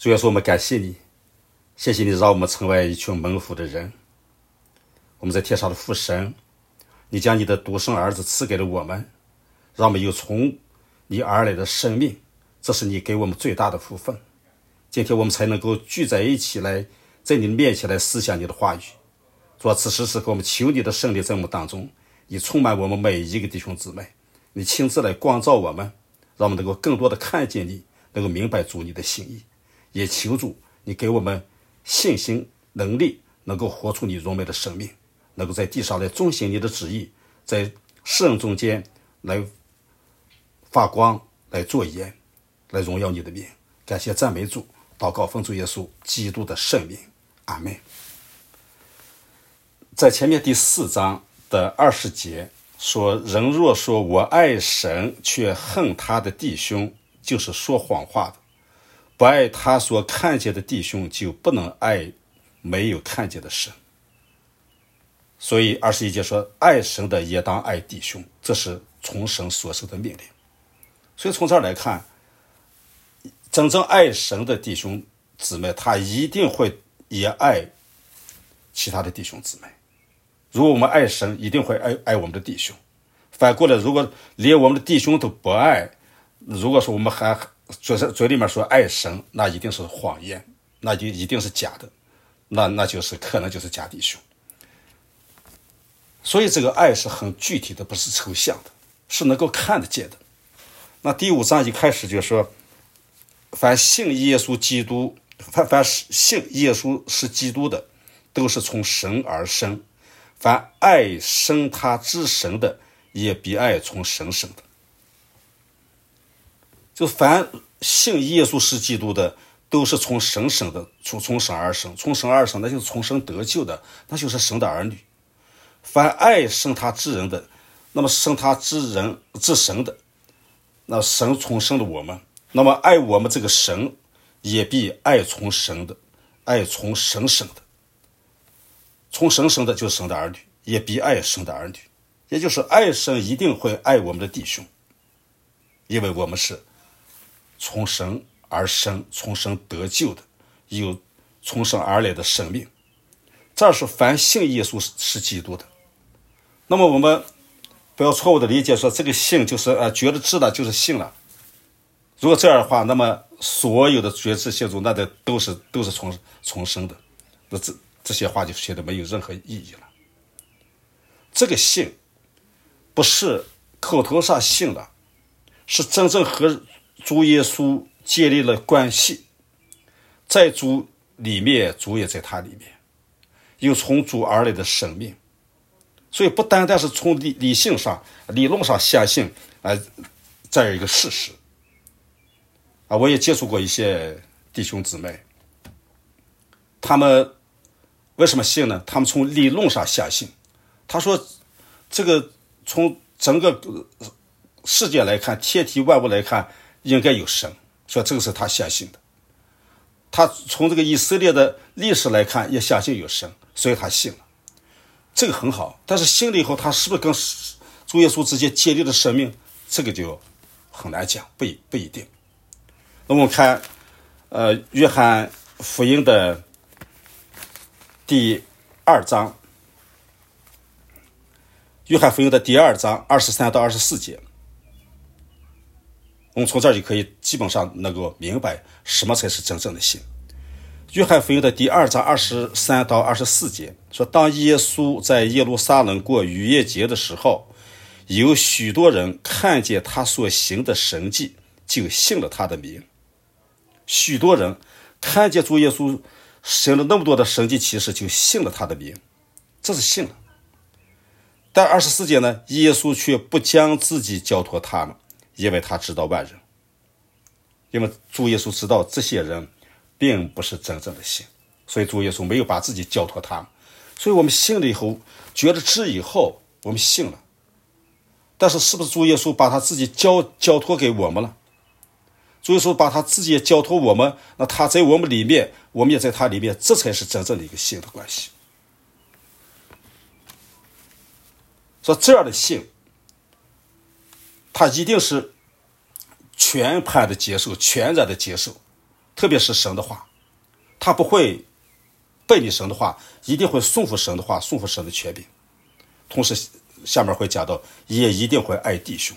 主耶稣，我们感谢你，谢谢你让我们成为一群蒙福的人。我们在天上的父神，你将你的独生儿子赐给了我们，让我们有从你而来的生命，这是你给我们最大的福分。今天我们才能够聚在一起来，在你的面前来思想你的话语。主啊，此时此刻我们求你的圣灵在我们当中，你充满我们每一个弟兄姊妹，你亲自来光照我们，让我们能够更多的看见你，能够明白主你的心意。也求主你给我们信心能力，能够活出你荣美的生命，能够在地上来遵行你的旨意，在世人中间来发光，来作盐，来荣耀你的名。感谢赞美主，祷告奉主耶稣基督的圣名，阿们。在前面第4章的20节说，人若说我爱神却恨他的弟兄，就是说谎话的。不爱他所看见的弟兄，就不能爱没有看见的神。所以21节说，爱神的也当爱弟兄，这是从神所受的命令。所以从这儿来看，真正爱神的弟兄姊妹，他一定会也爱其他的弟兄姊妹。如果我们爱神，一定会爱我们的弟兄。反过来，如果连我们的弟兄都不爱，如果说我们还嘴里面说爱神，那一定是谎言，那就一定是假的，那就是可能就是假弟兄。所以这个爱是很具体的，不是抽象的，是能够看得见的。那第5章一开始就说，凡信耶稣基督，凡信耶稣是基督的，都是从神而生。凡爱生他之神的，也必爱从神生的。就凡信耶稣是基督的，都是从神生的，从神而生，从神而生，那就是从神得救的，那就是神的儿女。凡爱生他之人的，那么生他之神的，那神从生的我们，那么爱我们这个神，也必爱从神的，爱从神生的。从神生的就是神的儿女，也必爱神的儿女。也就是爱神一定会爱我们的弟兄，因为我们是从神而生，从神得救的，有从神而来的生命。这是凡信耶稣是基督的。那么我们不要错误的理解说这个信就是觉得知道就是信了。如果这样的话，那么所有的觉知信主那都是从生的，那这些话就显得没有任何意义了。这个信不是口头上信了，是真正和主耶稣建立了关系，在主里面，主也在他里面，有从主而来的生命。所以不单单是从理性上理论上相信这样一个事实我也接触过一些弟兄姊妹，他们为什么信呢？他们从理论上相信，他说这个从整个世界来看，天体万物来看，应该有神，所以这个是他相信的。他从这个以色列的历史来看，也相信有神，所以他信了。这个很好，但是信了以后，他是不是跟主耶稣之间建立了生命，这个就很难讲，不一定。那我们看约翰福音的第2章，约翰福音的第2章23到24节，我们从这儿就可以基本上能够明白什么才是真正的信。约翰福音的第2章23到24节说，当耶稣在耶路撒冷过逾越节的时候，有许多人看见他所行的神迹，就信了他的名。许多人看见主耶稣行了那么多的神迹奇事，就信了他的名，这是信了。但24节呢，耶稣却不将自己交托他们，因为他知道万人。因为主耶稣知道这些人并不是真正的信，所以主耶稣没有把自己交托他们。所以我们信了以后，觉得知以后，我们信了。但是是不是主耶稣把他自己交托给我们了？主耶稣把他自己也交托我们，那他在我们里面，我们也在他里面，这才是真正的一个信的关系。说这样的信，他一定是全盘的接受，全然的接受， 特别是神的话，他不会背离神的话，一定会顺服神的话，顺服神的权柄。同时下面会讲到，也一定会爱弟兄。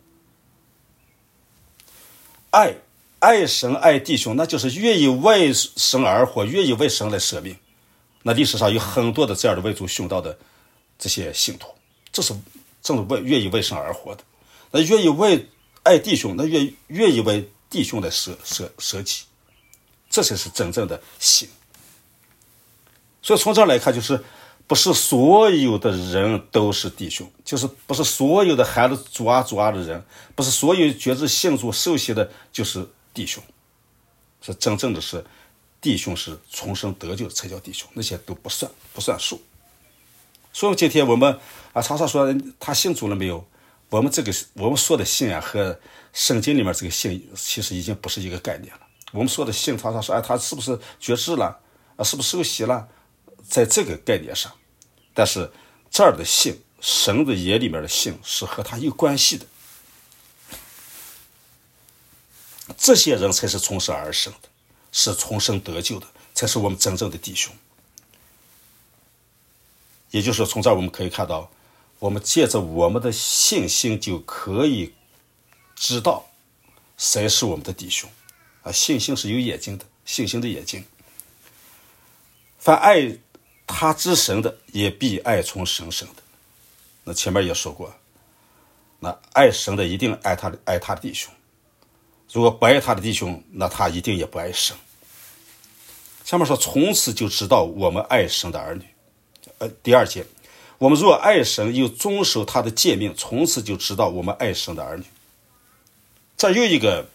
爱神爱弟兄，那就是愿意为神而活，愿意为神来舍命。那历史上有很多的这样的为主殉道的这些信徒，这是正是愿意为神而活的。那愿意为爱弟兄，那愿意为弟兄来舍己，这才是真正的信。所以从这儿来看，就是不是所有的人都是弟兄，就是不是所有的喊着主啊主啊的人，不是所有觉知信主受洗的就是弟兄，是真正的是弟兄，是重生得救才叫弟兄，那些都不算数。所以今天我们常常说他信主了没有，我们说的信和圣经里面这个信其实已经不是一个概念了。我们说的信常常说他是不是觉知了是不是受洗了，在这个概念上，但是这儿的信，神的眼里面的信是和他有关系的，这些人才是从神而生的，是重生得救的，才是我们真正的弟兄。也就是说，从这儿我们可以看到，我们借着我们的信心就可以知道谁是我们的弟兄信心是有眼睛的，信心的眼睛。凡爱他之神的，也必爱从神生的。那前面也说过，那爱神的一定爱他的弟兄，如果不爱他的弟兄，那他一定也不爱神。下面说，从此就知道我们爱神的儿女。第二节，我们若爱神又遵守他的诫命，从此就知道我们爱神的儿女。这又一个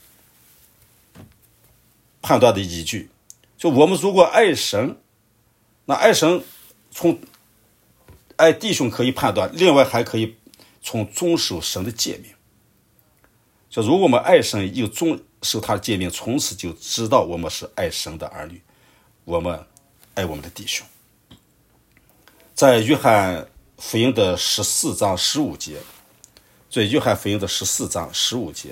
判断的依据，就我们如果爱神，那爱神从爱弟兄可以判断，另外还可以从遵守神的诫命。就如果我们爱神又遵守他的诫命，从此就知道我们是爱神的儿女，我们爱我们的弟兄。在约翰福音的14章15节，在约翰福音的14章15节，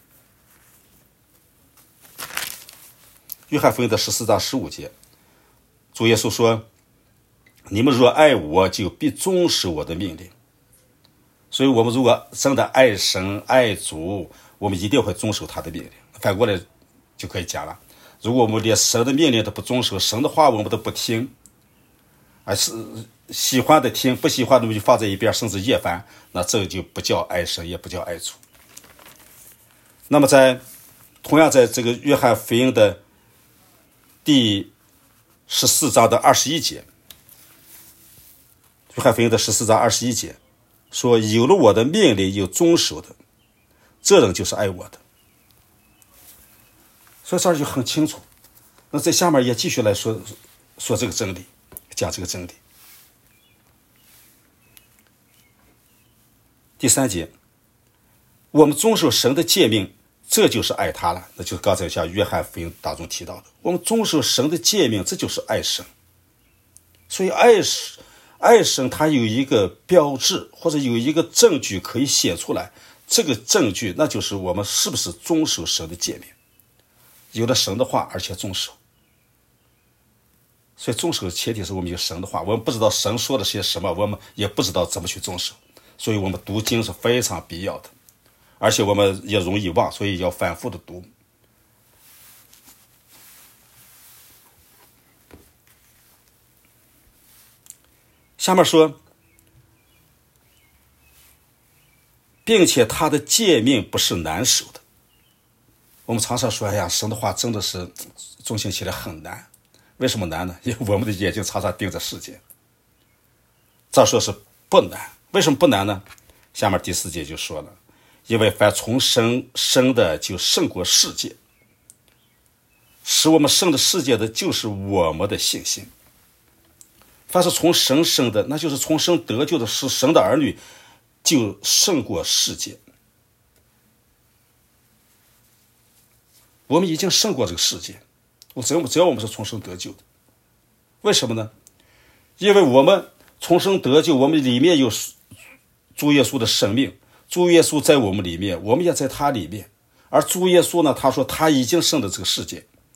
约翰福音的14章15节，主耶稣说，你们若爱我，就必遵守我的命令。所以我们如果真的爱神爱主，我们一定会遵守他的命令。反过来就可以讲了，如果我们连神的命令都不遵守，神的话我们都不听，而是喜欢的听，不喜欢的就放在一边，甚至厌烦，那这就不叫爱神，也不叫爱主。那么同样在这个约翰福音的第14章的21节，约翰福音的14章21节说，有了我的命令又遵守的，这人就是爱我的。所以这儿就很清楚。那在下面也继续来说这个真理，讲这个真理。第3节，我们遵守神的诫命，这就是爱他了。那就是刚才像约翰福音当中提到的，我们遵守神的诫命，这就是爱神。所以爱神它有一个标志，或者有一个证据可以写出来，这个证据那就是我们是不是遵守神的诫命，有了神的话而且遵守。所以遵守的前提是我们有神的话，我们不知道神说的些什么，我们也不知道怎么去遵守，所以我们读经是非常必要的，而且我们也容易忘，所以要反复的读。下面说，并且他的诫命不是难守的。我们常常说，哎呀，神的话真的是遵行起来很难。为什么难呢？因为我们的眼睛常常盯着世界。这说是不难，为什么不难呢？下面第4节就说了，因为凡从神生的就胜过世界，使我们胜的世界的就是我们的信心。凡是从神生的，那就是从神得救的，是神的儿女，就胜过世界。我们已经胜过这个世界，只要我们是从神得救的。为什么呢？因为我们从神得救，我们里面有主耶稣的生命，主耶稣在我们里面，我们也在他里面。而主耶稣呢，他说他已经胜了这个世界，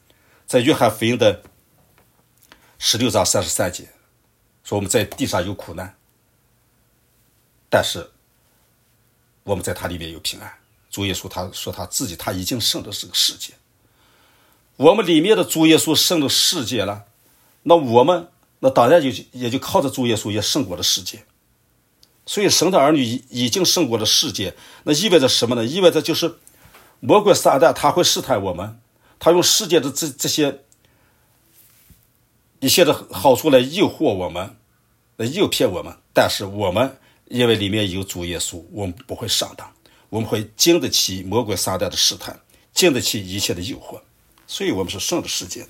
在约翰福音的16章33节说，我们在地上有苦难，但是我们在他里面有平安。主耶稣他说他自己他已经胜了这个世界，我们里面的主耶稣胜了世界了，那我们那当然也就靠着主耶稣也胜过了世界。所以神的儿女已经胜过了世界，那意味着什么呢？意味着就是魔鬼撒旦他会试探我们，他用世界的这些一些的好处来诱惑我们，来诱骗我们，但是我们因为里面有主耶稣，我们不会上当，我们会经得起魔鬼撒旦的试探，经得起一切的诱惑，所以我们是胜了世界。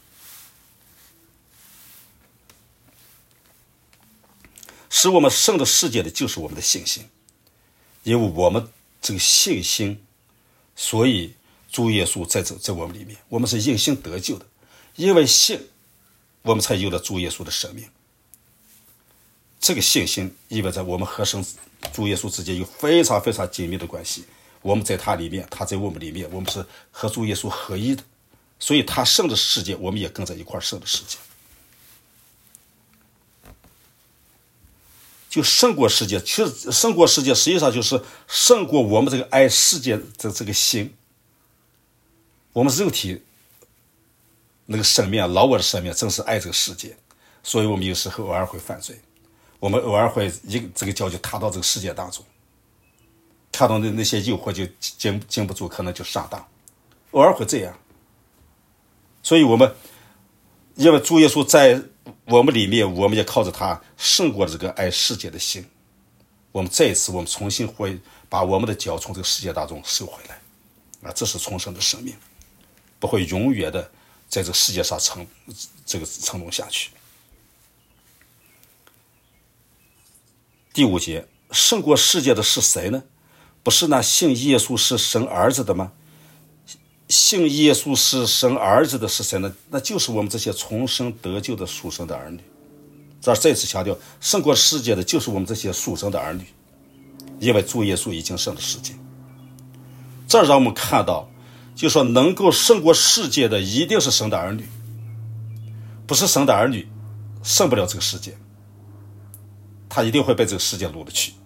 使我们胜了世界的就是我们的信心，因为我们这个信心，所以主耶稣在我们里面，我们是因信得救的，因为信我们才有了主耶稣的生命。这个信心意味着我们和神主耶稣之间有非常非常紧密的关系，我们在他里面，他在我们里面，我们是和主耶稣合一的，所以他胜了世界，我们也跟着一块胜了世界。就胜过世界，其实胜过世界实际上就是胜过我们这个爱世界的这个心。我们肉体那个生命，老我的生命正是爱这个世界，所以我们有时候偶尔会犯罪，我们偶尔会这个脚就踏到这个世界当中，看到那些诱惑就经不住，可能就上当，偶尔会这样。所以我们因为主耶稣在我们里面，我们也靠着他胜过了这个爱世界的心，我们再一次我们重新会把我们的脚从这个世界当中收回来啊，这是重生的生命，不会永远的在这个世界上沉沦下去。第5节，胜过世界的是谁呢？不是那信耶稣是神儿子的吗？信耶稣是神儿子的是谁呢？那就是我们这些重生得救的属神的儿女。这儿再次强调，胜过世界的就是我们这些属神的儿女，因为主耶稣已经胜了世界。这让我们看到，就说能够胜过世界的一定是神的儿女，不是神的儿女胜不了这个世界，他一定会被这个世界掳了去。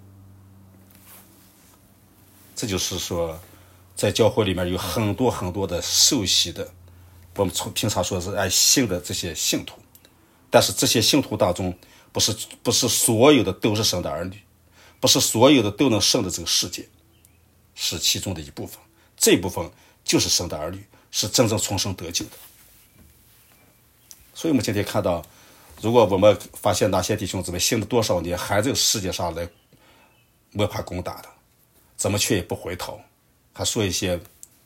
这就是说在教会里面有很多很多的受洗的，我们平常说是爱信的这些信徒，但是这些信徒当中不是所有的都是神的儿女，不是所有的都能胜的这个世界，是其中的一部分，这一部分就是神的儿女，是真正重生得救的。所以我们今天看到，如果我们发现哪些弟兄姊妹信了多少年还在世界上来摸爬滚打的，怎么却也不回头，还说一些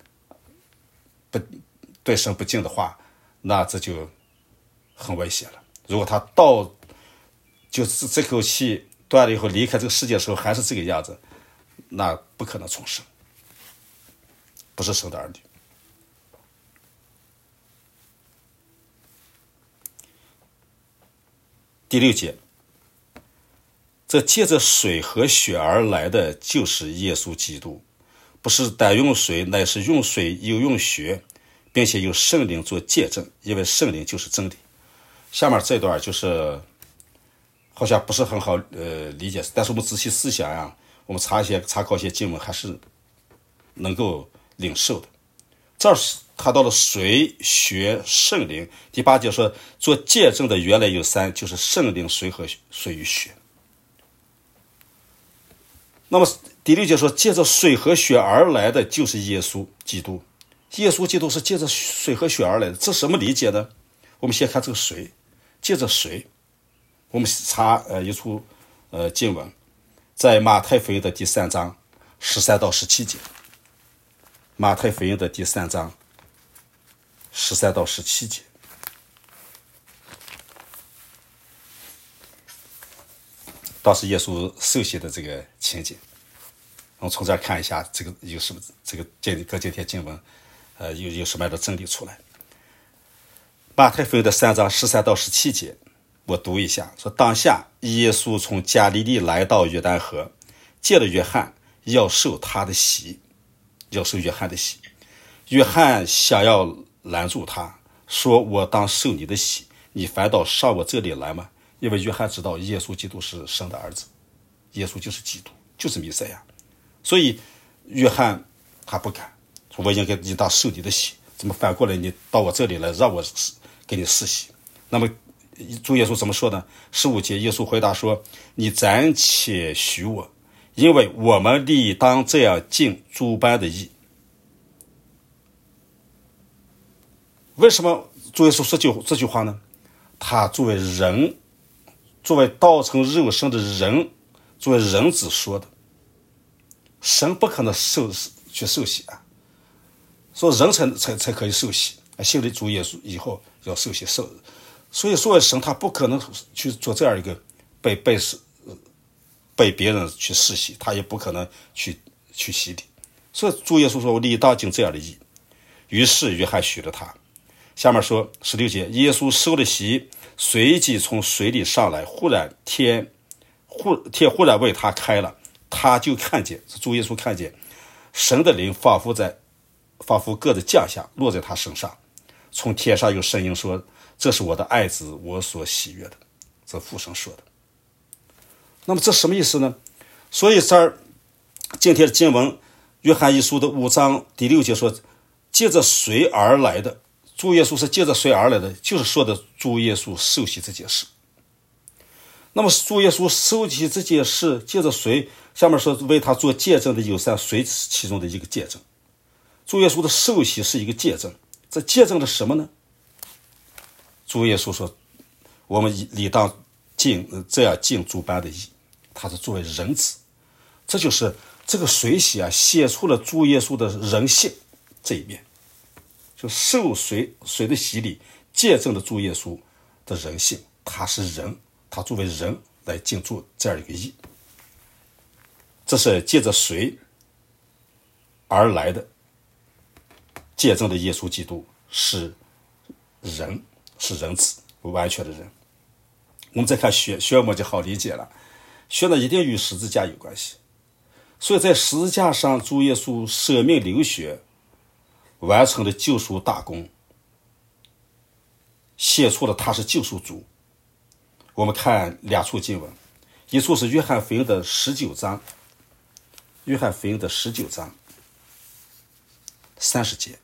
对神不敬的话，那这就很危险了。如果他就是这口气断了以后离开这个世界的时候还是这个样子，那不可能重生，不是神的儿女。第6节，这借着水和血而来的就是耶稣基督，不是单用水，乃是用水又用血，并且有圣灵做见证，因为圣灵就是真理。下面这段就是好像不是很好理解，但是我们仔细思想呀，我们查考一些经文还是能够领受的。这儿谈到了水、血、圣灵。第8节说做见证的原来有3，就是圣灵、水和水与血。那么第6节说借着水和血而来的就是耶稣基督，耶稣基督是借着水和血而来的，这什么理解呢？我们先看这个水，借着水，我们查一处经文，在马太福音的第3章13到17节，马太福音的第3章13到17节。当时耶稣受洗的这个情景，我们从这儿看一下这个有什么，这个跟今天经文有什么样的真理出来。马太福音的3章13到17节，我读一下，说当下耶稣从加利利来到约旦河，见了约翰，要受他的洗，要受约翰的洗。约翰想要拦住他， 说我当受你的洗，你反倒上我这里来吗？因为约翰知道耶稣基督是神的儿子，耶稣就是基督，就是弥赛亚，所以约翰他不敢说我应该你当受你的洗，怎么反过来你到我这里来让我给你施洗？那么主耶稣怎么说呢？15节耶稣回答说，你暂且许我，因为我们理当这样尽诸般的义。为什么主耶稣说这句话呢？他作为人，作为道成肉身的人，作为人子说的，神不可能去受洗啊，所以人才可以受洗，信了主耶稣以后要受洗受。所以作为神，他不可能去做这样一个被别人去世洗，他也不可能去洗礼。所以主耶稣说我理当尽这样的义。于是约翰许了他。下面说16节，耶稣受了洗，随即从水里上来，天忽然为他开了，他就看见，主耶稣看见神的灵仿佛各自降下，落在他身上。从天上有声音说，这是我的爱子，我所喜悦的。这父神说的。那么这什么意思呢？所以这儿今天的经文约翰一书的5章第6节说，借着水而来的，主耶稣是借着水而来的，就是说的主耶稣受洗这件事。那么主耶稣受洗这件事借着水，下面说为他做见证的有3，水是其中的一个见证。主耶稣的受洗是一个见证，这见证了什么呢？主耶稣说我们理当这样尽诸般的义，他是作为人子，这就是这个水洗啊，写出了主耶稣的人性这一面，就受水的洗礼见证了主耶稣的人性，他是人，他作为人来尽做这样一个义。这是借着水而来的，见证的耶稣基督是人，是人子，完全的人。我们再看学我就好理解了，学呢一定与十字架有关系。所以在十字架上，主耶稣舍命流血，完成了救赎大功，写出了他是救赎主。我们看2处经文，一处是约翰福音的19章，约翰福音的19章30节，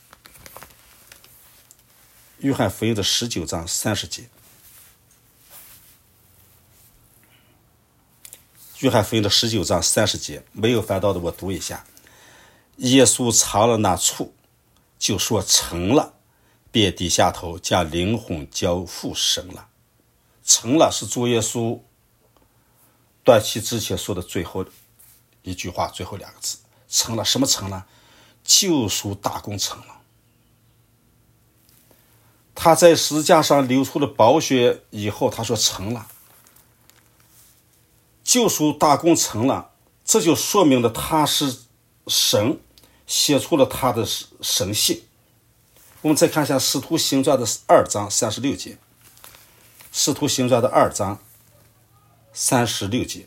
约翰福音的19章30节，约翰福音的19章30节，没有翻到的我读一下。耶稣尝了那醋，就说成了，便低下头，将灵魂交付神了。成了是主耶稣断气之前说的最后一句话，最后2个字，成了。什么成了？救赎大功成了。他在十字架上流出了宝血以后，他说成了，救赎大功成了，这就说明了他是神，写出了他的神性。我们再看一下使徒行传的2章36节，使徒行传的2章36节，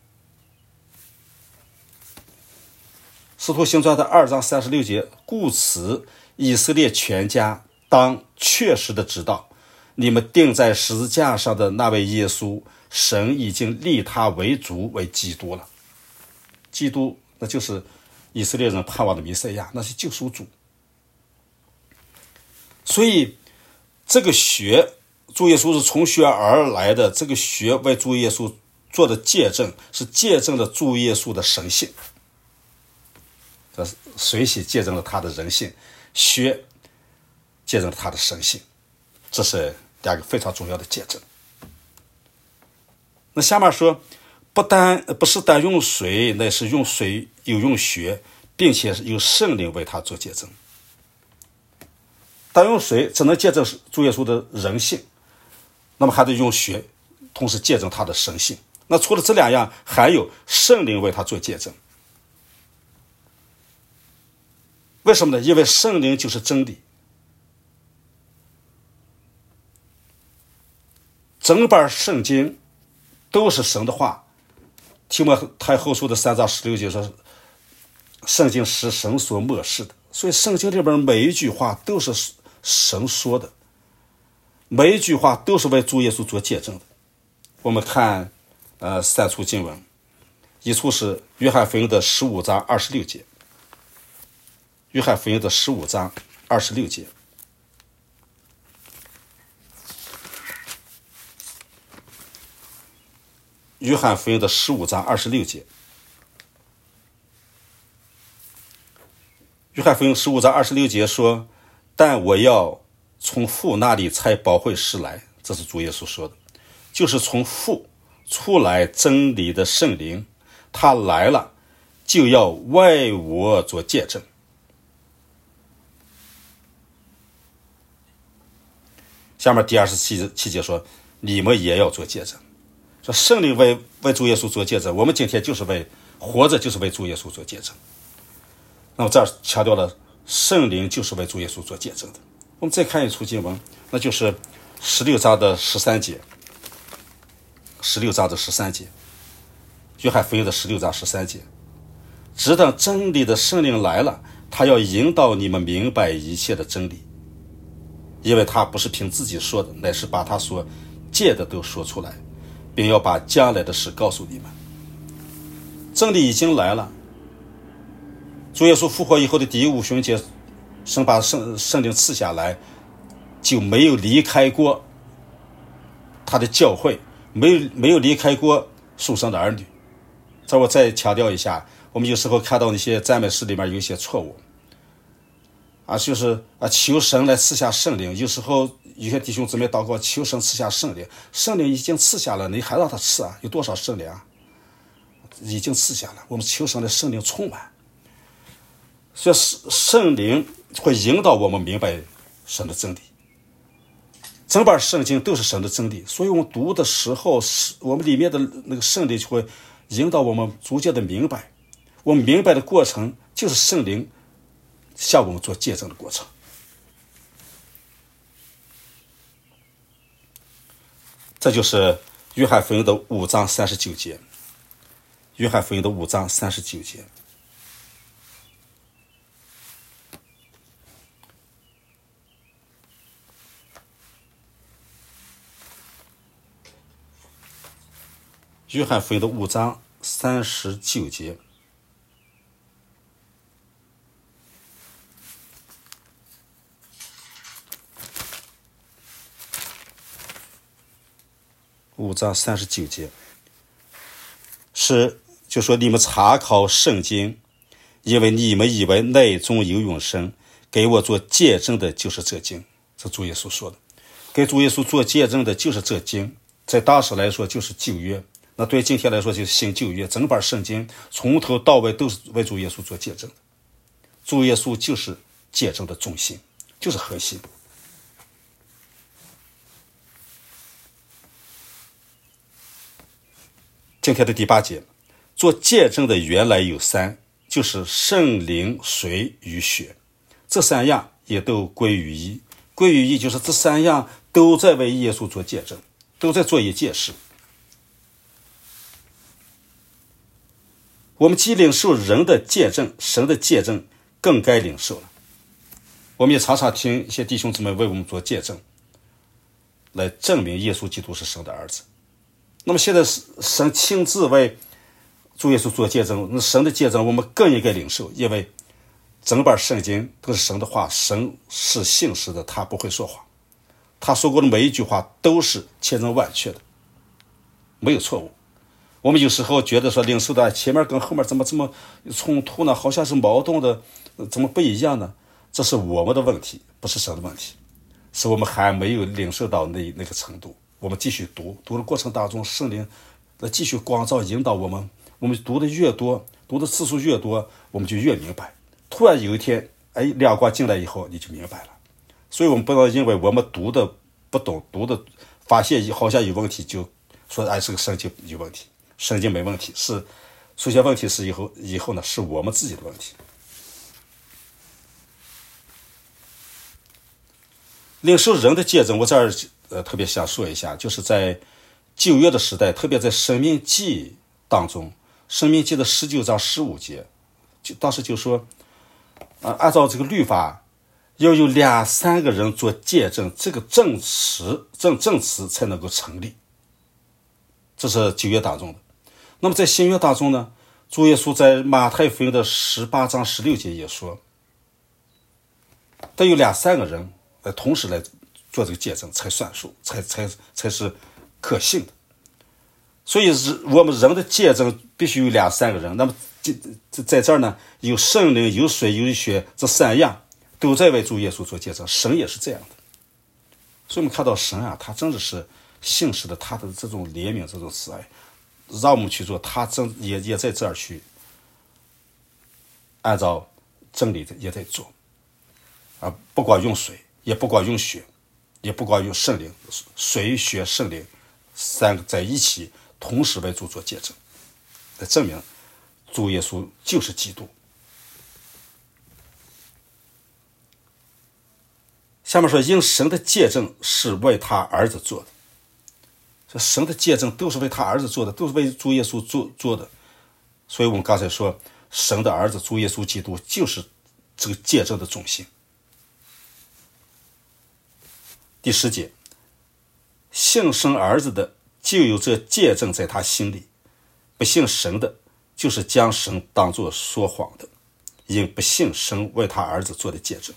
使徒行传的2章36节，故此以色列全家当确实的知道，你们钉在十字架上的那位耶稣，神已经立他为主，为基督了。基督那就是以色列人盼望的弥赛亚，那是救赎主。所以这个血，主耶稣是从血而来的，这个血为主耶稣做的见证，是见证了主耶稣的神性。这水洗见证了他的人性，血见证了他的神性，这是2个非常重要的见证。那下面说，不是单用水，乃是用水又用血，并且有圣灵为他做见证。单用水只能见证主耶稣的人性，那么还得用血，同时见证他的神性。那除了这2样，还有圣灵为他做见证。为什么呢？因为圣灵就是真理。整本圣经都是神的话。提摩太后书的3章16节说，圣经是神所默示的。所以圣经里边每一句话都是神说的，每一句话都是为主耶稣做见证的。我们看三处经文，一处是约翰福音的15章26节，约翰福音的15章26节，约翰福音的15章26节，约翰福音15章26节说，但我要从父那里才保惠师来，这是主耶稣说的，就是从父出来真理的圣灵，他来了就要为我做见证。下面第27节说，你们也要做见证。说圣灵为主耶稣做见证，我们今天就是活着就是为主耶稣做见证。那么这儿强调了圣灵就是为主耶稣做见证的。我们再看一处经文，那就是16章的13节，16章的13节，约翰福音的16章13节，只等真理的圣灵来了，他要引导你们明白一切的真理，因为他不是凭自己说的，乃是把他所见的都说出来，并要把将来的事告诉你们。真理已经来了，主耶稣复活以后的第5旬节，神把圣灵赐下来，就没有离开过他的教会，没有离开过属神的儿女。这我再强调一下，我们有时候看到那些赞美诗里面有一些错误就是求神来赐下圣灵，有时候有些弟兄姊妹祷告求神赐下圣灵，圣灵已经赐下了，你还让他赐啊？有多少圣灵已经赐下了，我们求神的圣灵充满，所以圣灵会引导我们明白神的真理。整本圣经都是神的真理，所以我们读的时候，我们里面的那个圣灵就会引导我们逐渐的明白。我们明白的过程就是圣灵向我们做见证的过程。这就是约翰福音的5章39节，约翰福音的5章39节。约翰福音的5章39节，5章39节是就说你们查考圣经，因为你们以为内中有永生，给我做见证的就是这经。这主耶稣说的，给主耶稣做见证的就是这经，在当时来说就是旧约，那对今天来说就是新旧约，整本圣经从头到尾都是为主耶稣做见证的。主耶稣就是见证的中心，就是核心。今天的第8节，做见证的原来有3，就是圣灵、水与血，这3样也都归于一。归于一就是这3样都在为耶稣做见证，都在做一件事。我们既领受人的见证，神的见证更该领受了。我们也常常听一些弟兄姊妹为我们做见证，来证明耶稣基督是神的儿子。那么现在神亲自为主耶稣做见证，那神的见证我们更应该领受，因为整本圣经都是神的话，神是信实的，他不会说谎，他说过的每一句话都是千真万确的，没有错误。我们有时候觉得说领受的前面跟后面怎么这么冲突呢？好像是矛盾的，怎么不一样呢？这是我们的问题，不是神的问题，是我们还没有领受到那个程度。我们继续读的过程当中，圣灵继续光照引导我们，我们读的越多，读的次数越多，我们就越明白。突然有一天亮光进来以后，你就明白了。所以我们不要因为我们读的不懂，读的发现好像有问题，就说这个圣经有问题。圣经没问题，是出现问题是以后呢，是我们自己的问题。领受人的见证，我这儿特别想说一下，就是在旧约的时代，特别在申命记当中，申命记的19章15节，当时就说按照这个律法， 要有2、3个人做见证，这个证词才能够成立。这是旧约当中的。那么在新约当中呢，主耶稣在马太福音的18章16节也说，得有2、3个人同时来做这个见证才算数，才是可信的。所以我们人的见证必须有2、3个人。那么在这儿呢，有圣灵、有水、有血，这3样都在为主耶稣做见证。神也是这样的。所以我们看到神啊，他真的是信实的，他的这种怜悯、这种慈爱，让我们去做，他也在这儿去按照真理也在做啊，不光用水，也不光用血，也不光用圣灵，水、血、圣灵3个在一起同时为主做见证，来证明主耶稣就是基督。下面说，因神的见证是为他儿子做的。这神的见证都是为他儿子做的，都是为主耶稣做的。所以我们刚才说，神的儿子主耶稣基督就是这个见证的中心。第10节，信神儿子的就有这见证在他心里，不信神的就是将神当作说谎的，因不信神为他儿子做的见证。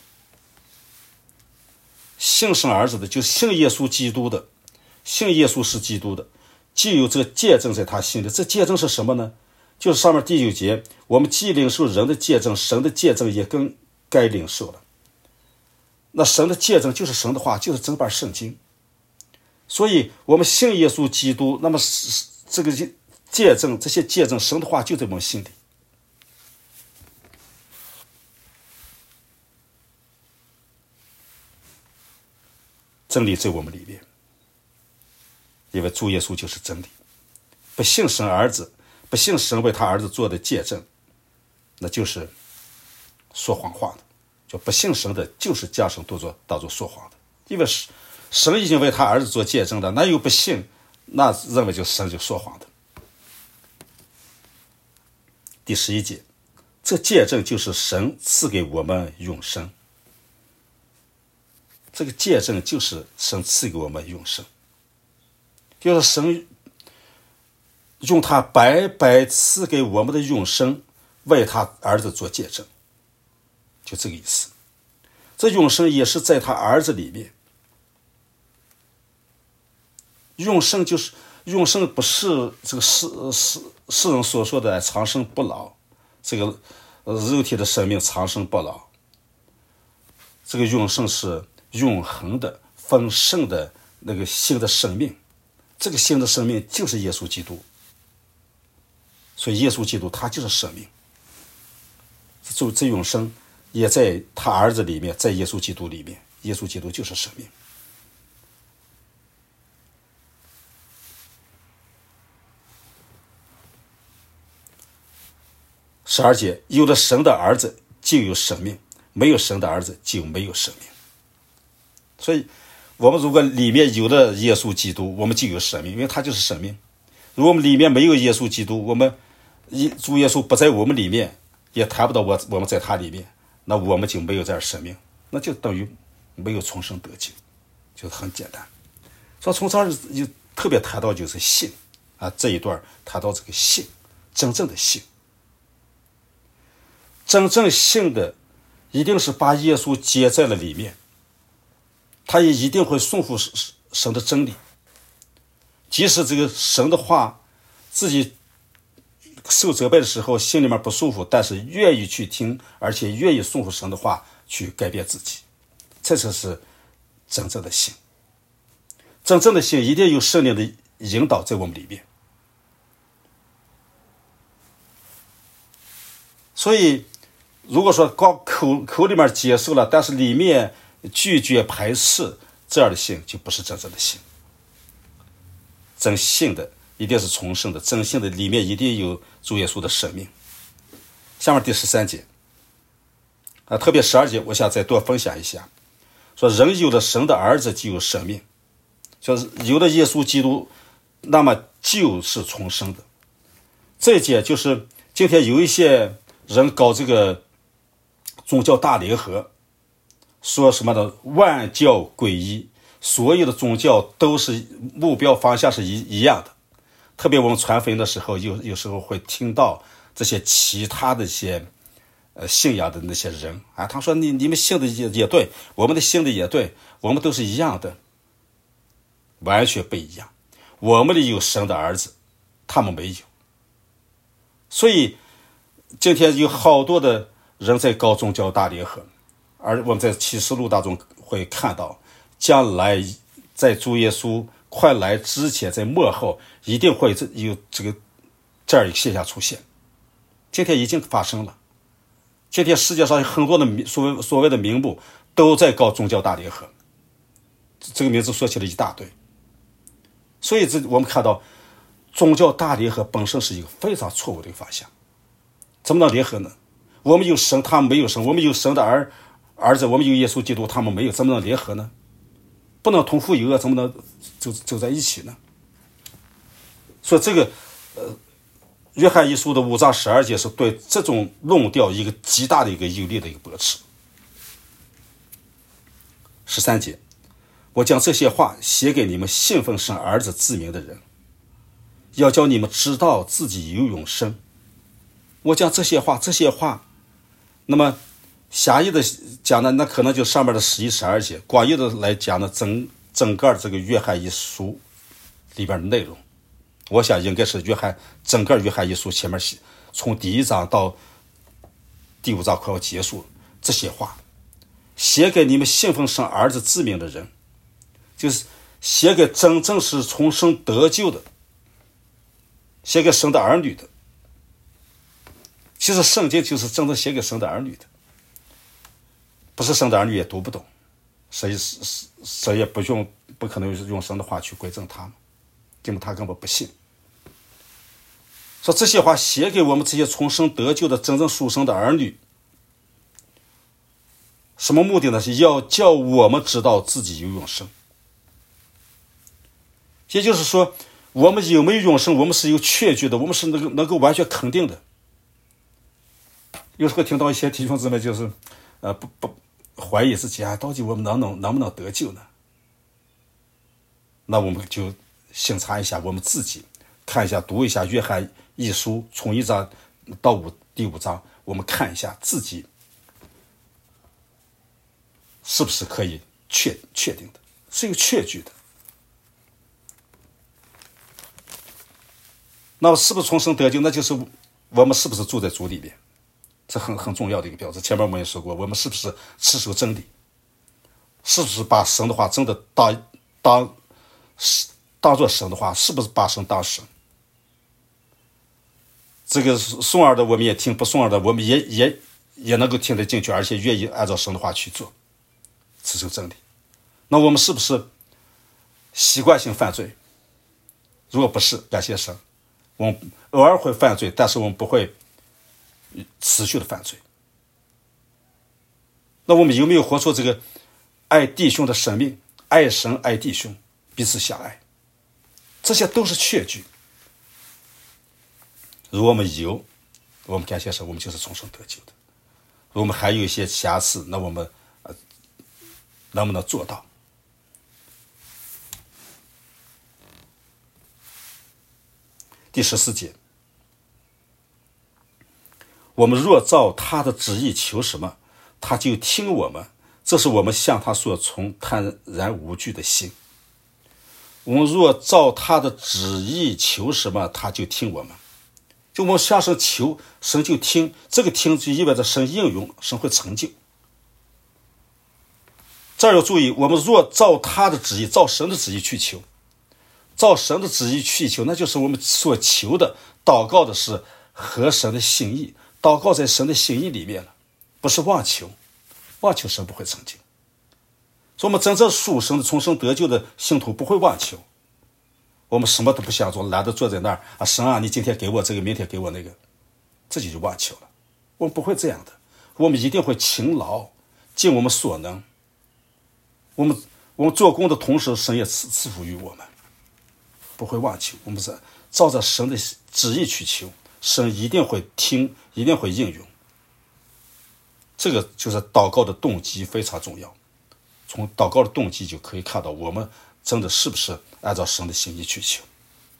信神儿子的，就信耶稣基督的，信耶稣是基督的，就有这见证在他心里。这见证是什么呢？就是上面第9节，我们既领受人的见证，神的见证也更该领受了。那神的见证就是神的话，就是整本圣经。所以我们信耶稣基督，那么这个见证，这些见证，神的话就在我们心里。真理在我们里面，因为主耶稣就是真理。不信神儿子，不信神为他儿子做的见证，那就是说谎话的。就不信神的，就是将神当作说谎的。因为神已经为他儿子做见证了，那又不信，那认为就神就说谎的。第11节，这见证就是神赐给我们永生。这个见证就是神赐给我们永生，就是神用他白白赐给我们的永生为他儿子做见证，就这个意思。这永生也是在他儿子里面。永生就是永生，不是这个世人所说的长生不老，这个肉体的生命长生不老。这个永生是永恒的丰盛的那个新的生命，这个新的生命就是耶稣基督。所以耶稣基督他就是生命，这永生也在他儿子里面，在耶稣基督里面，耶稣基督就是生命。12节，有了神的儿子就有生命，没有神的儿子就没有生命。所以我们如果里面有了耶稣基督，我们就有生命，因为他就是生命。如果我们里面没有耶稣基督，我们主耶稣不在我们里面，也谈不到我们在他里面，那我们就没有这样生命，那就等于没有重生得救，就很简单。所以从这儿就特别谈到就是信啊，这一段谈到这个信，真正的信，真正信的一定是把耶稣接在了里面，他也一定会顺服神的真理，即使这个神的话自己受责备的时候心里面不舒服，但是愿意去听，而且愿意顺服神的话去改变自己，这才是真正的信。真正的信一定有圣灵的引导在我们里面。所以如果说光口里面接受了，但是里面拒绝排斥，这样的信就不是真正的信。真信的一定是重生的，真信的里面一定有主耶稣的生命。下面第13节特别12节我想再多分享一下，说人有了神的儿子就有生命，就是有了耶稣基督，那么就是重生的。这一节就是今天有一些人搞这个宗教大联合， 说什么的万教归一，所有的宗教都是目标方向是一样的。特别我们传福音的时候，有时候会听到这些其他的一些信仰的那些人啊，他说你们信的也对，我们的信的也对，我们都是一样的，完全不一样。我们里有神的儿子，他们没有。所以今天有好多的人在搞宗教大联合，而我们在启示录当中会看到，将来在主耶稣快来之前，在末后一定会有这样一个现象出现。今天已经发生了，今天世界上有很多的所谓的名目都在搞宗教大联合，这个名字说起来一大堆。所以我们看到宗教大联合本身是一个非常错误的一个方向。怎么能联合呢？我们有神，他们没有神；我们有神的儿子，我们有耶稣基督，他们没有，怎么能联合呢？不能同父异母，怎么能走在一起呢？所以这个约翰一书的5章12节是对这种论调一个极大的一个有力的一个驳斥。13节，我将这些话写给你们信奉神儿子之名的人，要叫你们知道自己有永生。我将这些话，那么狭义的讲呢，那可能就上面的11、12节；广义的来讲呢，整个这个约翰一书里边的内容，我想应该是整个约翰一书前面从第1章到第5章快要结束，这些话写给你们信奉神儿子之名的人，就是写给真正是从生得救的，写给神的儿女的。其实圣经就是真正写给神的儿女的，不是神的儿女也读不懂，谁也不可能用神的话去规正他们，因为他根本不信。说这些话写给我们这些从生得救的真正属神的儿女，什么目的呢？是要叫我们知道自己有永生。也就是说，我们有没有永生，我们是有确据的，我们是能够完全肯定的。有时候听到一些弟兄姊妹就是不怀疑自己啊，到底我们能不能得救呢？那我们就审查一下我们自己，看一下读一下约翰一书从1章到第5章，我们看一下自己是不是可以确定的，是有确据的。那么是不是从生得救，那就是我们是不是住在主里面，这很重要的一个标志。前面我们也说过，我们是不是持守真理，是不是把神的话真的当作神的话，是不是把神当神。这个顺耳的我们也听，不顺耳的我们也能够听得进去，而且愿意按照神的话去做，持守真理。那我们是不是习惯性犯罪？如果不是，感谢神，我们偶尔会犯罪，但是我们不会持续的犯罪。那我们有没有活出这个爱弟兄的生命，爱神爱弟兄，彼此相爱？这些都是确据。如果我们有，我们感谢神，我们就是重生得救的。如果我们还有一些瑕疵，那我们能不能做到？第14节，我们若照他的旨意求什么，他就听我们，这是我们向他所从坦然无惧的心。我们若照他的旨意求什么，他就听我们。就我们向神求，神就听，这个听就意味着神应用，神会成就。这儿要注意，我们若照他的旨意，照神的旨意去求，照神的旨意去求，那就是我们所求的祷告的是合神的心意，祷告在神的心意里面了，不是妄求，妄求神不会成就。所以我们真正属神的重生得救的信徒不会妄求，我们什么都不想做，懒得坐在那儿啊，神啊，你今天给我这个，明天给我那个，自己就妄求了。我们不会这样的，我们一定会勤劳，尽我们所能。我们做工的同时，神也赐福于我们，不会妄求。我们是照着神的旨意去求，神一定会听，一定会应用。 这个就是祷告的动机非常重要。从祷告的动机就可以看到我们真的是不是按照神的心意去求。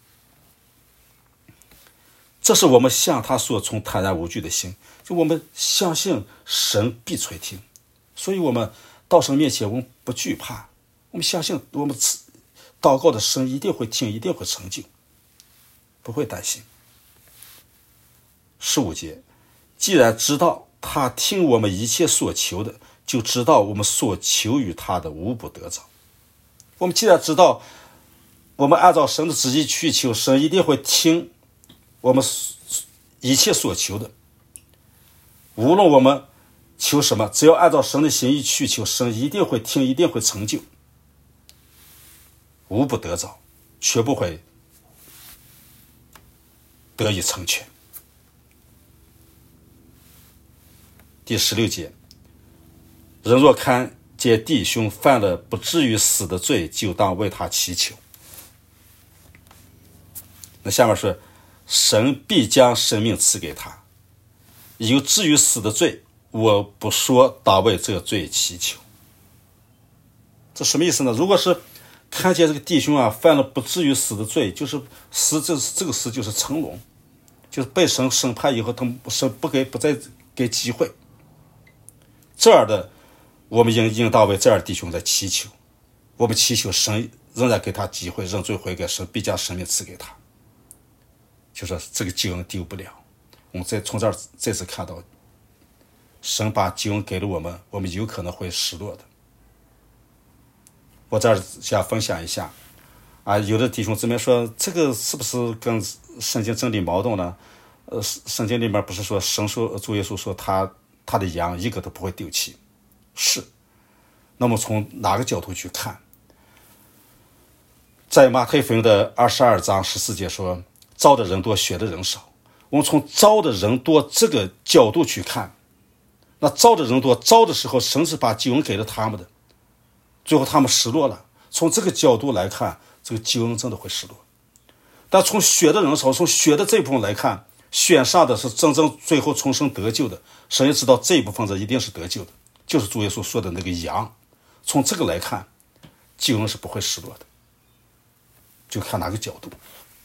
这是我们向他所从坦然无惧的心，就我们相信神必垂听，所以我们到神面前我们不惧怕，我们相信我们祷告的神一定会听，一定会成就，不会担心。15节，既然知道他听我们一切所求的，就知道我们所求于他的无不得着。我们既然知道我们按照神的旨意去求，神一定会听我们一切所求的，无论我们求什么，只要按照神的心意去求，神一定会听，一定会成就，无不得着，绝不会得以成全。第16节，人若看见弟兄犯了不至于死的罪，就当为他祈求。那下面说，神必将生命赐给他，有至于死的罪，我不说当为这个罪祈求。这什么意思呢？如果是看见这个弟兄犯了不至于死的罪，就是死，这个死就是成龙，就是被神审判以后，神不再给机会。这样的我们应当为这样的弟兄来祈求，我们祈求神仍然给他机会认罪悔改，神必将生命赐给他，就说这个救恩丢不了。我们从这儿再次看到，神把救恩给了我们，我们有可能会失落的。我这儿想分享一下有的弟兄姊妹说，这个是不是跟圣经真理矛盾呢？圣经里面不是说神说主耶稣说他的羊一个都不会丢弃，是。那么从哪个角度去看？在马太福音的22章14节说，招的人多，选的人少。我们从招的人多这个角度去看，那招的人多，招的时候神是把救恩给了他们的，最后他们失落了。从这个角度来看，这个救恩真的会失落。但从选的人少，从选的这一部分来看，选上的是真正最后重生得救的，神也知道这一部分人一定是得救的，就是主耶稣说的那个羊。从这个来看，救恩是不会失落的，就看哪个角度。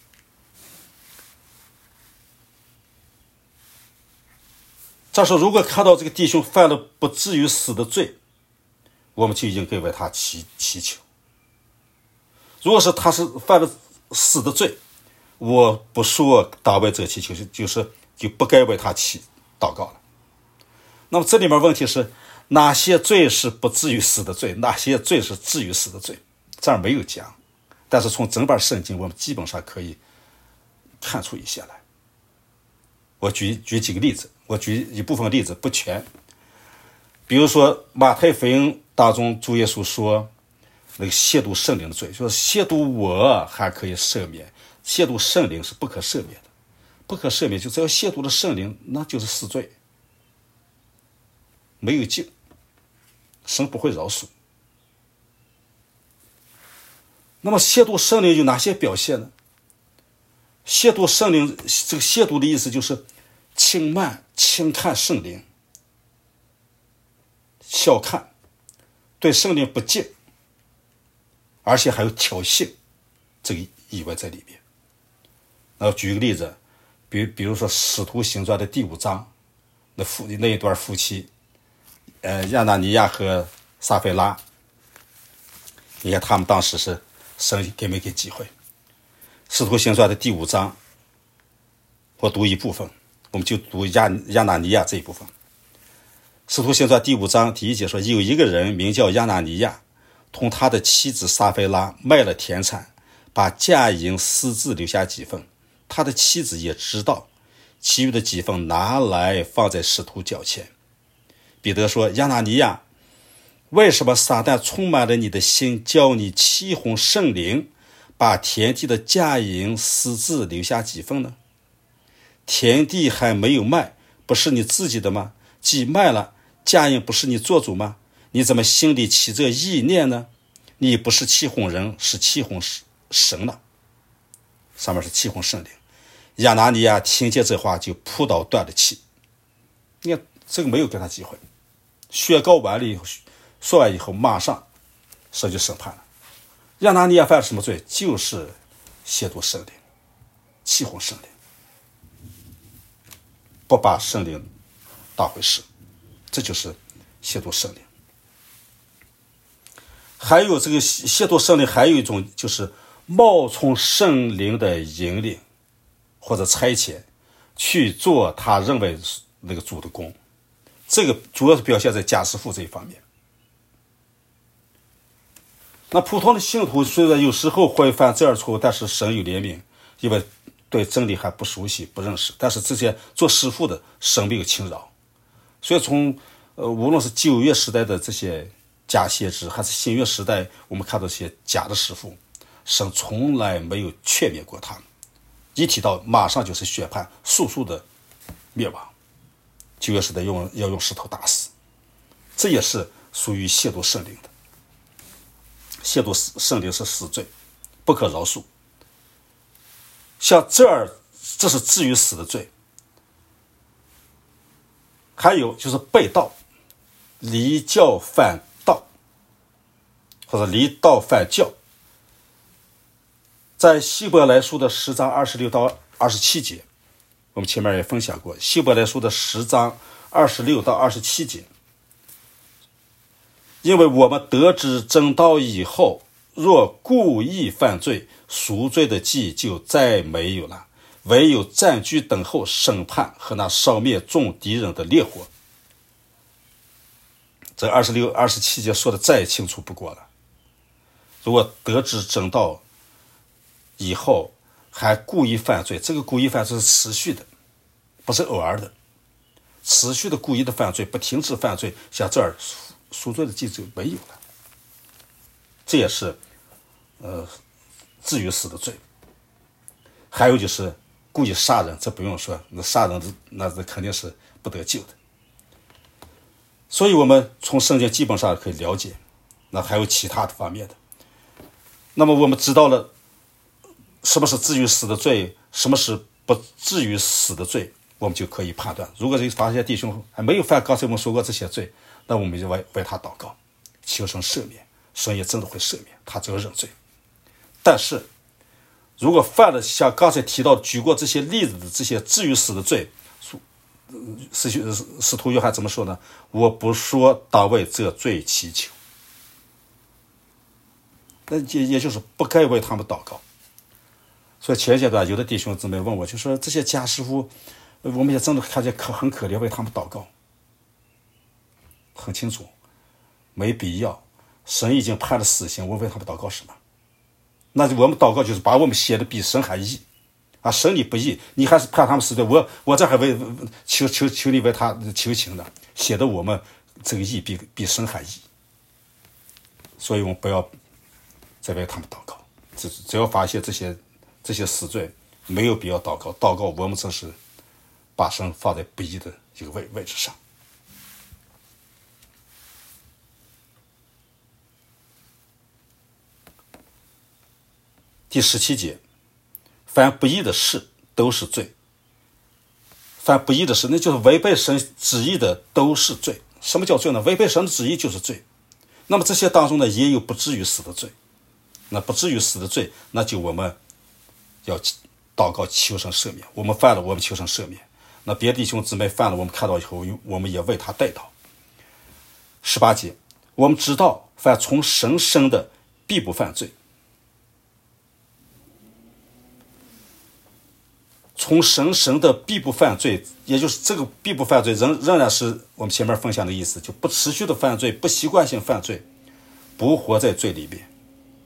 这时候如果看到这个弟兄犯了不至于死的罪，我们就应该为他祈求。如果是他是犯了死的罪，我不说当为这个祈求，就不该为他祷告了。那么这里面问题是，哪些罪是不至于死的罪，哪些罪是至于死的罪，这儿没有讲，但是从整本圣经我们基本上可以看出一些来。我举几个例子，我举一部分例子，不全。比如说马太福音当中主耶稣说那个亵渎圣灵的罪，说亵渎我还可以赦免，亵渎圣灵是不可赦免的，不可赦免，就只要亵渎了圣灵，那就是死罪，没有救，神不会饶恕。那么亵渎圣灵有哪些表现呢？亵渎圣灵，这个亵渎的意思就是轻慢轻看圣灵，小看，对圣灵不敬，而且还有挑衅这个意味在里面。那举个例子，比如说使徒行传的第5章那一对夫妻，亚拿尼亚和撒非拉，你看他们当时是神给没给机会。使徒行传的第5章，我读一部分，我们就读亚拿尼亚这一部分。使徒行传第5章第1节说，有一个人名叫亚拿尼亚，同他的妻子撒非拉卖了田产，把价银私自留下几份，他的妻子也知道，其余的几份拿来放在使徒脚前。彼得说，亚拿尼亚，为什么撒旦充满了你的心，叫你欺哄圣灵，把田地的价银私自留下几份呢？田地还没有卖，不是你自己的吗？既卖了，价银不是你做主吗？你怎么心里起这意念呢？你不是欺哄人，是欺哄神了。上面是欺哄圣灵。亚拿尼亚听见这话就扑倒断了气。你看这个没有给他机会， 宣告完了以后，说完以后，马上神就审判了。亚拿尼亚犯什么罪？就是亵渎圣灵，欺哄圣灵，不把圣灵当回事，这就是亵渎圣灵。还有这个亵渎圣灵，还有一种就是冒充圣灵的引领或者差遣去做他认为那个主的工，这个主要是表现在家师父这一方面。那普通的信徒虽然有时候会犯这样错误，但是神有怜悯，因为对真理还不熟悉不认识，但是这些做师父的神没有轻饶。所以从无论是旧约时代的这些假先知，还是新约时代我们看到这些假的师父，神从来没有劝勉过他们，一提到马上就是宣判，速速的灭亡。旧约时代要用石头打死，这也是属于亵渎圣灵的。亵渎圣灵是死罪，不可饶恕。像这儿，这是至于死的罪。还有就是背道、离教犯道，或者离道犯教。在希伯来书的10章26到27节，我们前面也分享过，希伯来书的10章26到27节，因为我们得知真道以后，若故意犯罪，赎罪的祭就再没有了，唯有暂居等候审判和那烧灭众敌人的烈火。这26、27节说的再清楚不过了。如果得知真道以后还故意犯罪，这个故意犯罪是持续的，不是偶尔的，持续的故意的犯罪，不停止犯罪，像这儿赎罪的祭就没有了。这也是至于死的罪。还有就是故意杀人，这不用说，那杀人那肯定是不得救的。所以我们从圣经基本上可以了解，那还有其他的方面的。那么我们知道了什么是至于死的罪，什么是不至于死的罪，我们就可以判断。如果发现弟兄还没有犯刚才我们说过这些罪，那我们就为他祷告，求神赦免，神也真的会赦免，他只要认罪。但是如果犯了像刚才提到举过这些例子的这些至于死的罪，使徒约翰怎么说呢？我不说当为这罪祈求，那也就是不该为他们祷告。所以前阶段有的弟兄姊妹问我，就说这些家师傅我们也真的看见很可怜，为他们祷告。很清楚没必要，神已经判了死刑，我为他们祷告什么？那我们祷告就是把我们写的比神还义啊！神你不义，你还是判他们死罪，我这还为求你为他求情呢，写的我们这个义比神还义。所以我们不要再为他们祷告，只要发现这些死罪，没有必要祷告。祷告我们这是把神放在不义的一个位置上。第17节，凡不义的事都是罪。凡不义的事，那就是违背神旨意的都是罪。什么叫罪呢？违背神的旨意就是罪。那么这些当中呢，也有不至于死的罪。那不至于死的罪，那就我们要祷告求神赦免。我们犯了，我们求神赦免。那别弟兄姊妹犯了，我们看到以后，我们也为他代祷。18节，我们知道凡从神生的必不犯罪。从神生的必不犯罪，也就是这个必不犯罪仍然是我们前面分享的意思，就不持续的犯罪，不习惯性犯罪，不活在罪里面。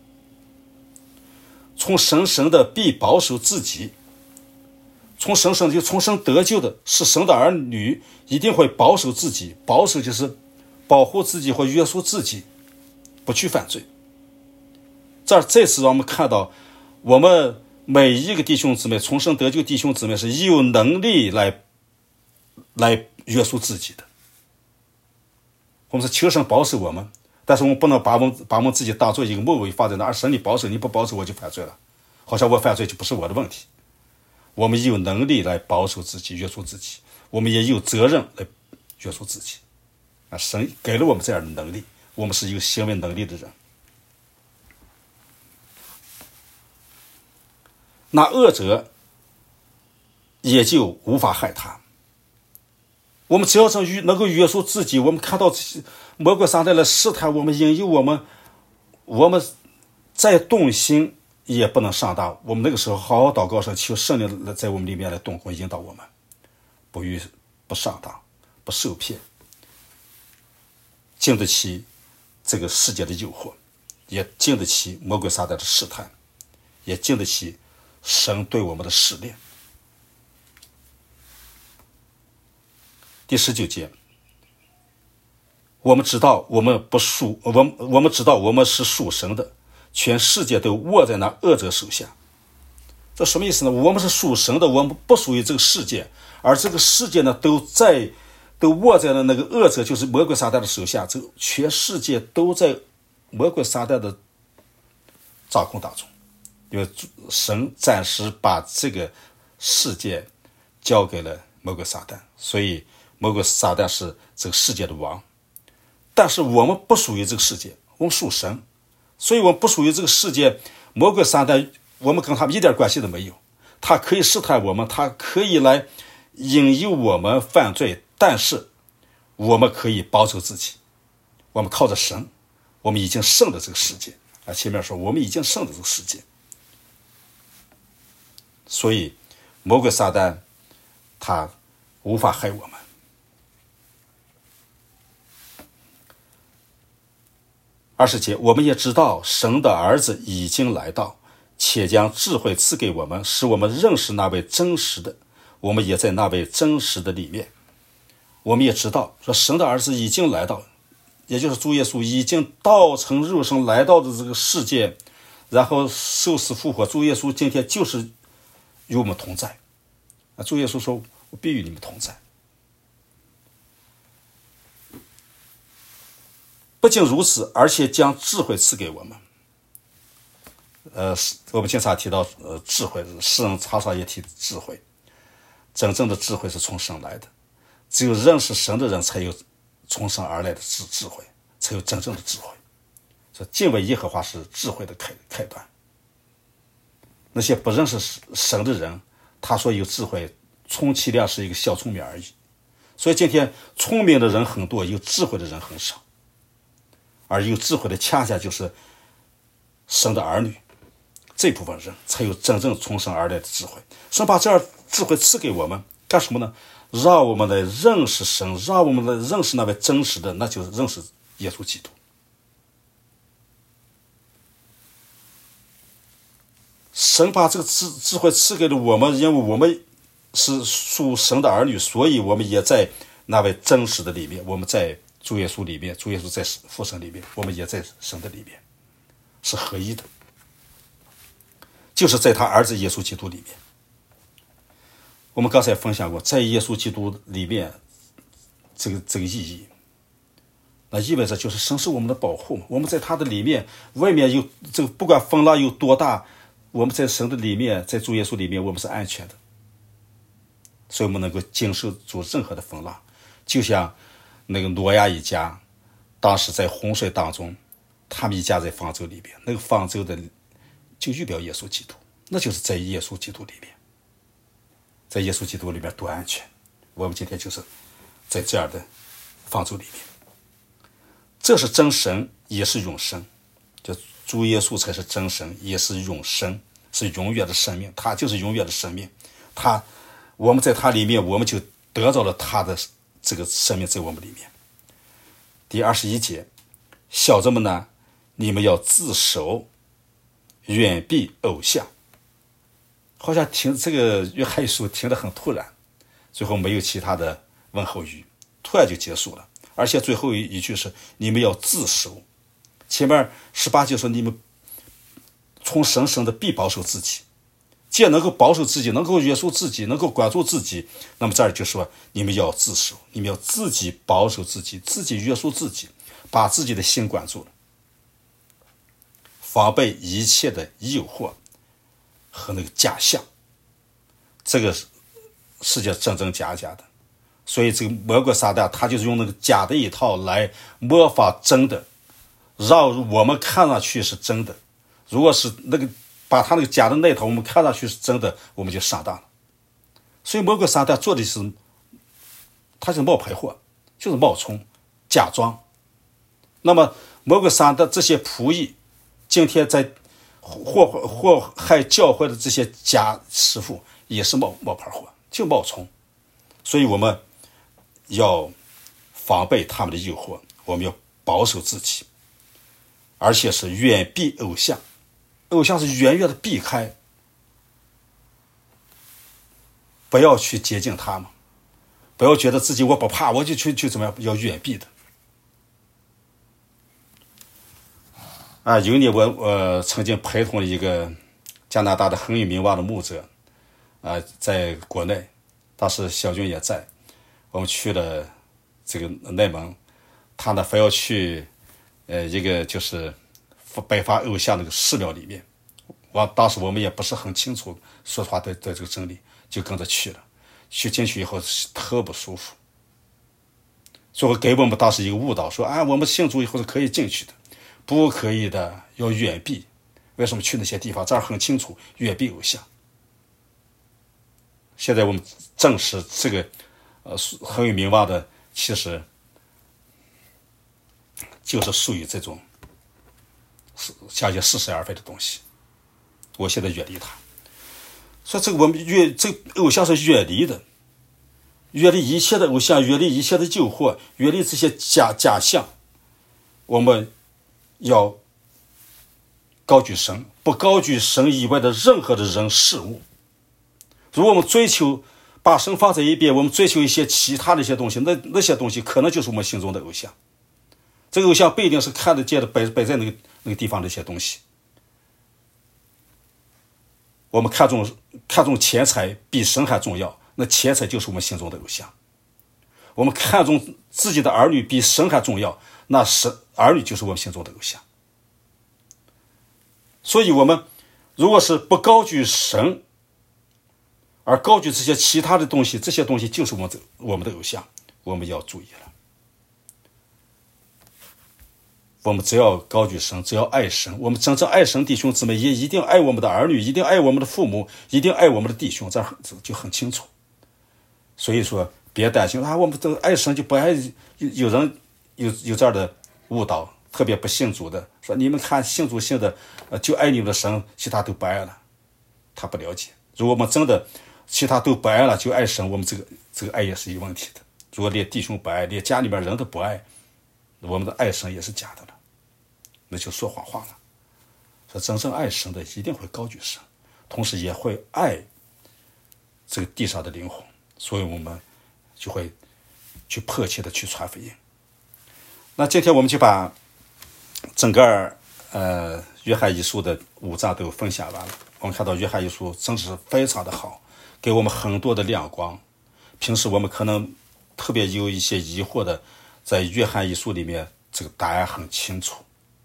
从神生的必保守自己，从神生就从神得救的是神的儿女，一定会保守自己。保守就是保护自己或约束自己，不去犯罪。这次让我们看到我们每一个弟兄姊妹，从神得救弟兄姊妹是有能力来约束自己的。我们是求神保守我们，但是我们不能把我们自己当做一个末尾放在那儿，神你保守，你不保守我就犯罪了，好像我犯罪就不是我的问题。我们有能力来保守自己，约束自己，我们也有责任来约束自己。 神给了我们这样的能力，我们是有行为能力的人。那恶者也就无法害他。我们只要能够约束自己，我们看到魔鬼撒旦来试探我们，引诱我们，我们再动心也不能上当。我们那个时候好好祷告上，求圣灵在我们里面来动工，引导我们，不上当，不受骗，经得起这个世界的诱惑，也经得起魔鬼撒旦的试探，也经得起神对我们的试炼。第19节，我们知道我们知道我们是属神的，全世界都握在那恶者手下。这什么意思呢？我们是属神的，我们不属于这个世界，而这个世界呢，都握在了那个恶者，就是魔鬼撒旦的手下。这个全世界都在魔鬼撒旦的掌控当中，因为神暂时把这个世界交给了魔鬼撒旦，所以魔鬼撒旦是这个世界的王。但是我们不属于这个世界，我们属神，所以我们不属于这个世界。魔鬼撒旦我们跟他们一点关系都没有，他可以试探我们，他可以来引诱我们犯罪，但是我们可以保守自己，我们靠着神，我们已经胜了这个世界。前面说我们已经胜了这个世界，所以魔鬼撒旦他无法害我们。20节，我们也知道神的儿子已经来到，且将智慧赐给我们，使我们认识那位真实的，我们也在那位真实的里面。我们也知道说神的儿子已经来到，也就是主耶稣已经道成肉身来到的这个世界，然后受死复活。主耶稣今天就是与我们同在。主耶稣说，我必与你们同在。不仅如此，而且将智慧赐给我们。我们经常提到智慧，诗人常常也提智慧。真正的智慧是从神来的，只有认识神的人才有从神而来的智慧，才有真正的智慧。所以敬畏耶和华是智慧的开端。那些不认识神的人，他说有智慧，充其量是一个小聪明而已。所以今天聪明的人很多，有智慧的人很少。而有智慧的恰恰就是神的儿女，这部分人才有真正从神而来的智慧。神把这样智慧赐给我们干什么呢？让我们来认识神，让我们来认识那位真实的，那就是认识耶稣基督。神把这个智慧赐给了我们，因为我们是属神的儿女，所以我们也在那位真实的里面，我们在主耶稣里面，主耶稣在父神里面，我们也在神的里面，是合一的，就是在他儿子耶稣基督里面。我们刚才分享过，在耶稣基督里面这个意义，那意味着就是神是我们的保护，我们在他的里面，外面有这个不管风浪有多大，我们在神的里面，在主耶稣里面，我们是安全的，所以我们能够经受住任何的风浪。就像那个挪亚一家，当时在洪水当中，他们一家在方舟里边，那个方舟的就预表耶稣基督，那就是在耶稣基督里面，在耶稣基督里面多安全。我们今天就是在这样的方舟里面，这是真神，也是永生。就主耶稣才是真神，也是永生，是永远的生命，他就是永远的生命。我们在他里面，我们就得到了他的这个生命在我们里面。第21节，小子们呢，你们要自守，远避偶像。好像听这个约翰一书听得很突然，最后没有其他的问候语，突然就结束了。而且最后一句是你们要自守，前面18节说你们从神的必保守自己。既然能够保守自己，能够约束自己，能够管住自己，那么这儿就说你们要自守，你们要自己保守自己，自己约束自己，把自己的心管住了，防备一切的诱惑和那个假象。这个世界真真假假的， 所以这个魔鬼撒旦他就是用那个假的一套来模仿真的，让我们看上去是真的。如果是那个把他那个假的那套我们看上去是真的，我们就上当了。所以魔鬼撒旦做的是，他是冒牌货，就是冒充假装。那么魔鬼撒旦这些仆役今天在祸害教会的这些假师傅也是冒牌货，就冒充。所以我们要防备他们的诱惑，我们要保守自己，而且是远避偶像。偶像是远远的避开，不要去接近他们，不要觉得自己我不怕我就去怎么样，要远避的。有一年我曾经陪同了一个加拿大的很有名望的牧者在国内，当时小军也在，我们去了这个内蒙，他呢非要去一个就是北伐偶像那个寺庙里面。当时我们也不是很清楚说实话的这个真理，就跟着去了。进去以后特不舒服，最后给我们当时一个误导，说我们信主以后是可以进去的，不可以的，要远避。为什么去那些地方？这儿很清楚，远避偶像。现在我们证实这个很有名望的，其实就是属于这种像一些似是而非的东西。我现在远离它，所以这个我们这偶像是远离的，远离一切的偶像，远离一切的诱惑，远离这些假象。我们要高举神，不高举神以外的任何的人事物。如果我们追求把神放在一边，我们追求一些其他的一些东西，那些东西可能就是我们心中的偶像。这个偶像不一定是看得见的摆在那个地方的一些东西。我们看重钱财比神还重要，那钱财就是我们心中的偶像。我们看重自己的儿女比神还重要，那儿女就是我们心中的偶像。所以我们如果是不高举神，而高举这些其他的东西，这些东西就是我们的偶像，我们要注意了。我们只要高举神，只要爱神，我们真正爱神弟兄姊妹，也一定爱我们的儿女，一定爱我们的父母，一定爱我们的弟兄，这就很清楚。所以说别担心我们这爱神就不爱，有人有这样的误导，特别不信主的说你们看信主信的就爱你们的神，其他都不爱了。他不了解，如果我们真的其他都不爱了就爱神，我们这个爱也是有问题的。如果连弟兄不爱，连家里面人都不爱，我们的爱神也是假的了，那就说谎话了。说真正爱神的一定会高举神，同时也会爱这个地上的灵魂，所以我们就会去迫切的去传福音。那今天我们就把整个约翰一书的5章都分享完了。我们看到约翰一书真的是非常的好，给我们很多的亮光。平时我们可能特别有一些疑惑的，在约翰一书里面这个答案很清楚。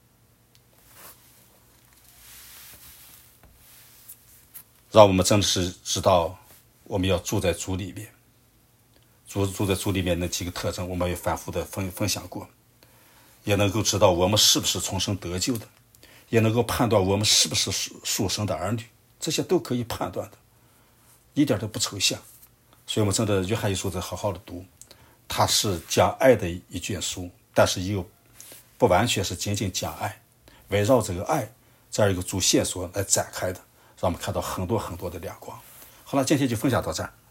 让我们真的是知道我们要住在主里面，住在主里面那几个特征我们也反复的分享过，也能够知道我们是不是重生得救的，也能够判断我们是不是属神的儿女，这些都可以判断的，一点都不抽象。所以我们真的约翰一书得好好的读，它是讲爱的一卷书，但是又不完全是仅仅讲爱，围绕这个爱这样一个主线索来展开的，让我们看到很多很多的亮光。好了，今天就分享到这儿。